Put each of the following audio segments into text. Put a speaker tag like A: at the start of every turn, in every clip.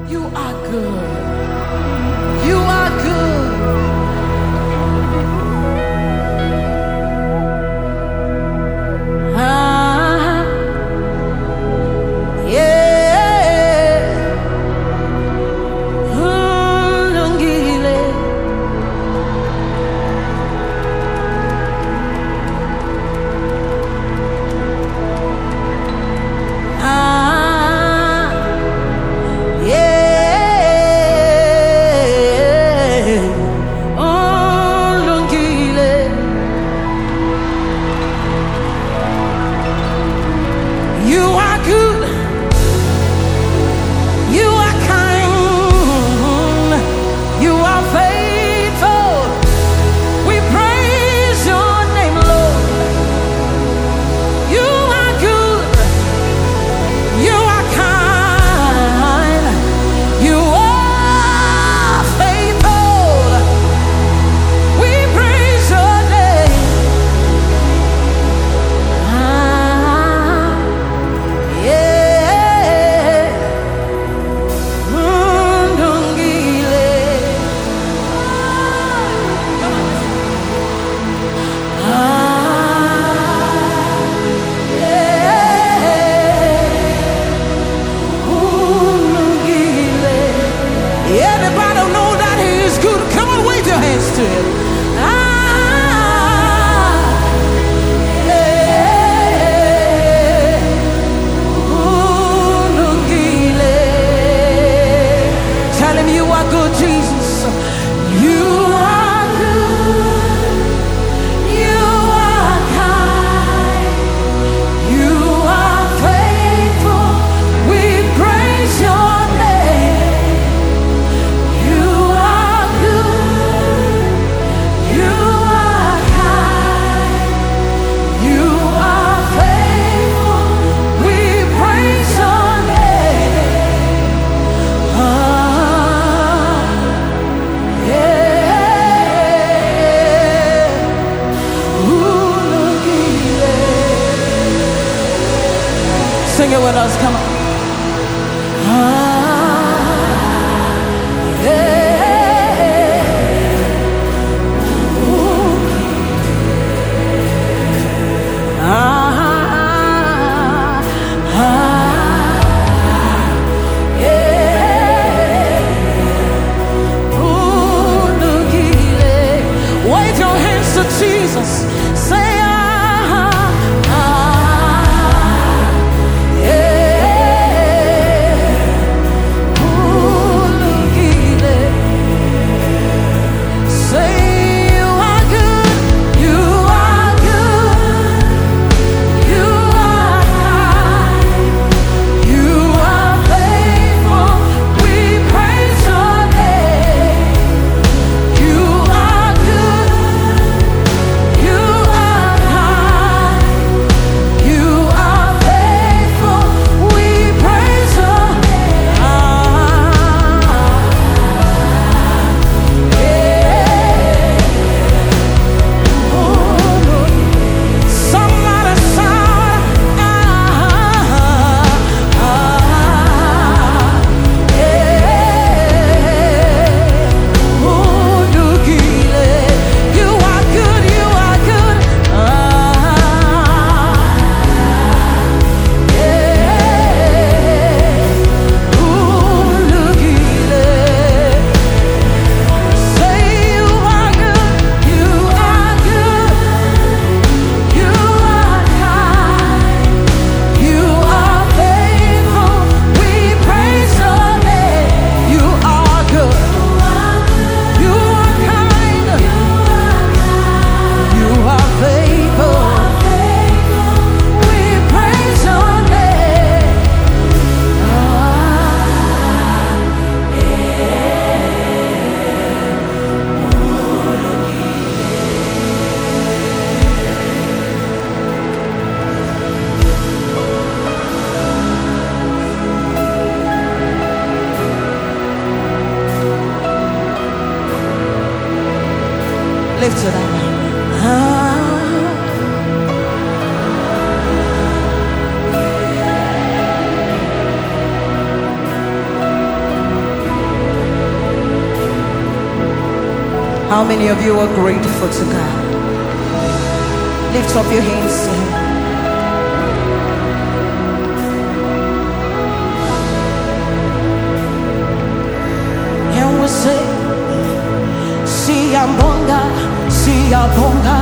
A: You are good. You are good. Ah, yeah. Lungile. Ah, yeah. Lungile. You are good. You are kind. You are faithful. We praise your name, Lord. You are good. You are kind. You are faithful. We praise your name. Ah, yeah. Ndungile. Come on. Ah, yeah. Ndungile. Everybody know that he is good. Come on, wave your hands to him. Ah, yeah. Ndungile. Tell him you are good, Jesus. You are good. You are kind. You are faithful. We praise your name. You are good. You are kind. You are faithful. We praise your name. Ah, yeah. Ulungile. Sing it with us, come on. Ah, yeah. Ah, ah, yeah. Ulungile. Wave your hands to Jesus. Say ah, ah, yeah. Ulungile. Say you are good. You are good. You are kind. You are faithful. We praise your name. You are good. You are kind. You are faithful. We praise your name. Ah, yeah. Somebody shout, ah, ah, yeah. Ndungile. You are good, you are good. Ah, yeah. Ndungile. Say you are good, you are good. You are kind, you are faithful. We praise your name. You are good, you are kind, you are faithful. We praise your name. Ah, lift it up. Ah, How many of you are grateful to God? Lift up your hands to Him. And we say, Siyabonga, Siyabonga,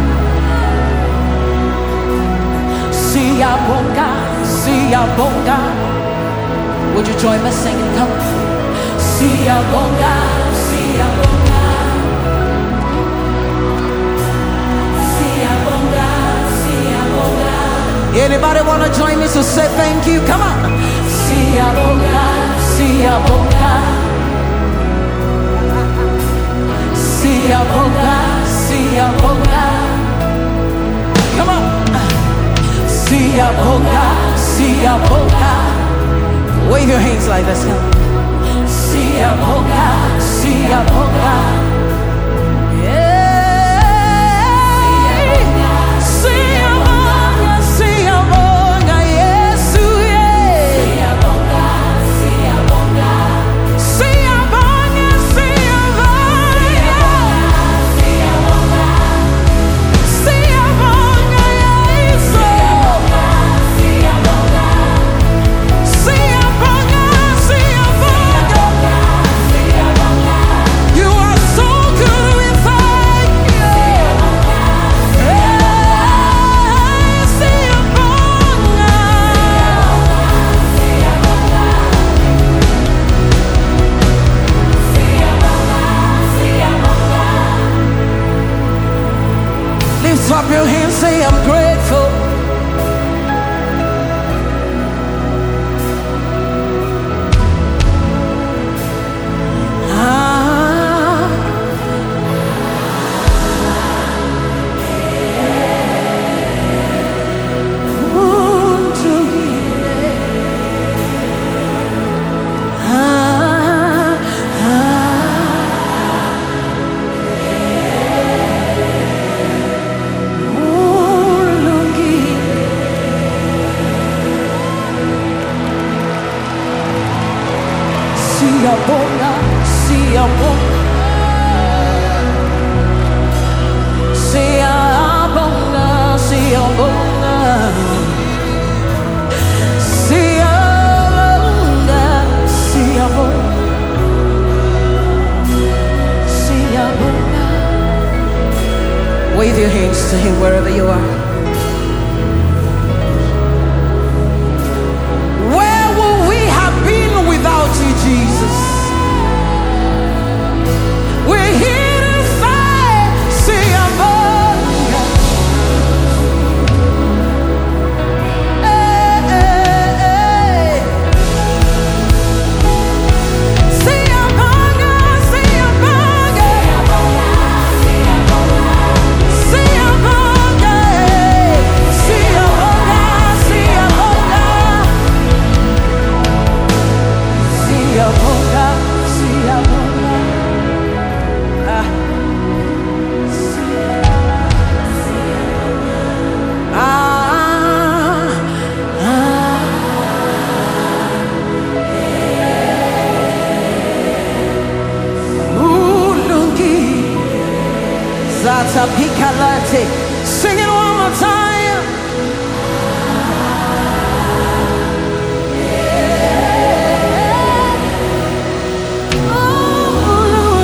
A: Siyabonga, Siyabonga. Would you join me singing? Come on. Siyabonga, Siyabonga, Siyabonga, Siyabonga. Anybody want to join me to say thank you? Come on. Siyabonga, Siyabonga, Siyabonga, Siyabonga. Come on. Siyabonga, Siyabonga. Wave your hands like this. Come on. Siyabonga, Siyabonga. Lift up your hands, say I'm grateful. Siyabonga, Siyabonga, Siyabonga, Siyabonga, Siyabonga, Siyabonga, Siyabonga. Wave your hands to Him wherever you are. Where would we have been without you, Jesus? We're here to say, Siyabonga. Hey, hey, hey. Siyabonga, Siyabonga, Siyabonga, Siyabonga, Siyabonga, Siyabonga, Siyabonga. Zata Pikalate. Sing it one more time. Oh,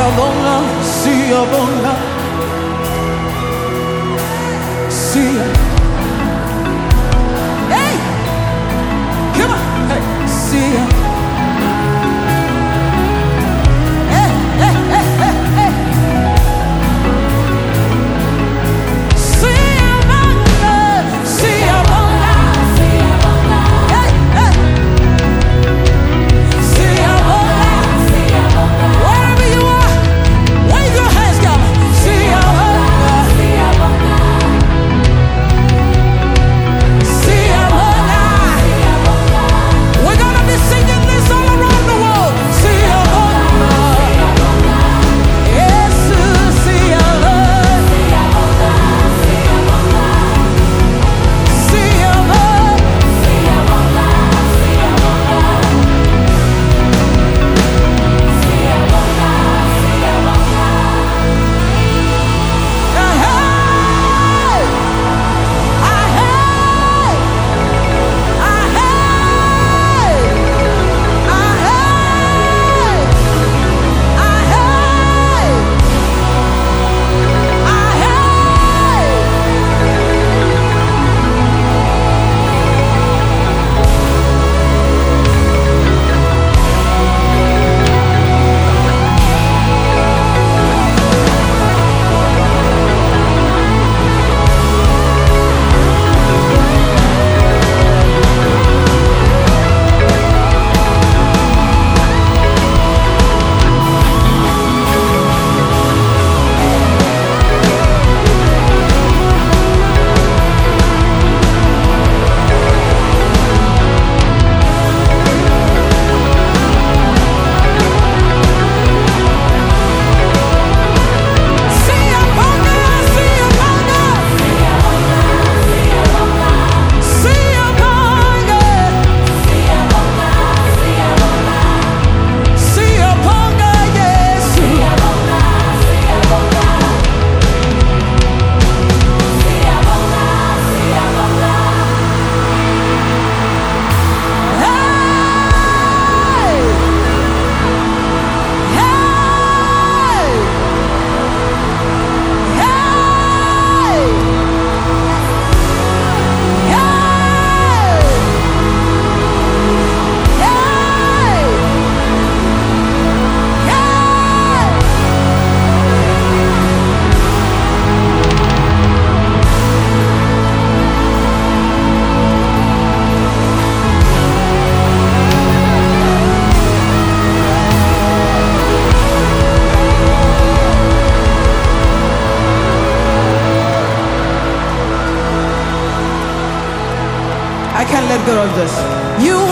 A: Siabonga, Siabonga, Sia. Hey, come on, hey, Sia. Hey, hey, hey, hey, hey. Siabonga, Siabonga, Siabonga. Hey, hey. Siabonga, Siabonga. Wherever you are, wave your hands, God. Siabonga, Siabonga. Siabonga. We're gonna be singing this all around the world. Siabonga. Yes, Siabonga. I can't let go of this. You